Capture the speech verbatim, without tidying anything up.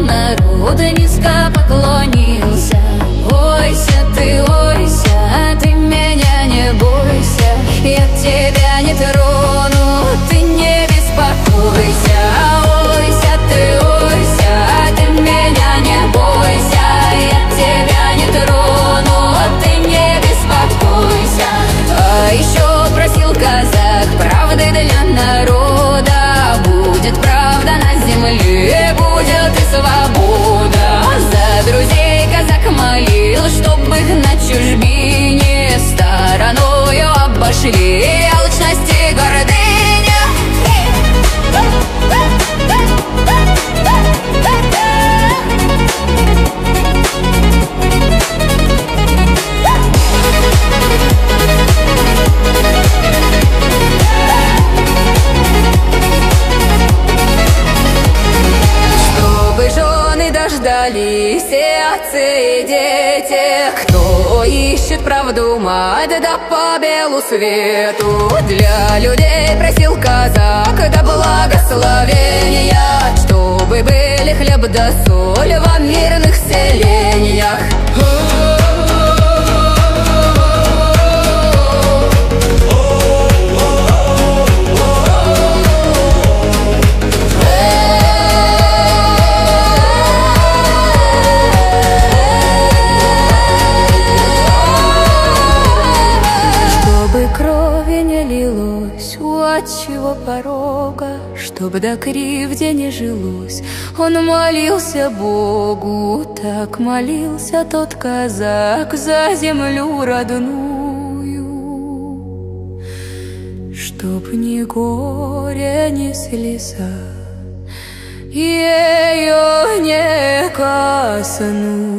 народа низко поклонился. Ойся ты, ойся, ты меня не бойся, я тебя не трону, ты не беспокойся. Ойся ты, ойся, ты меня не бойся, я тебя не трону, ты не беспокойся. А еще просил казак правды для народа, будет правда на земле, будет и свобода. За друзей казак молил, чтоб их на чужбине стороною обошли алчность и гордыня. Чтобы жены дождались и отцы, и дети, кто ищет правду мать, да по белу свету. Для людей просил казак да благословения, чтобы были хлеб да соль во мирных селениях. Крови не лилось у отчего порога, чтоб до кривде не жилось, он молился Богу. Так молился тот казак за землю родную, чтоб ни горе, ни слеза ее не коснулось.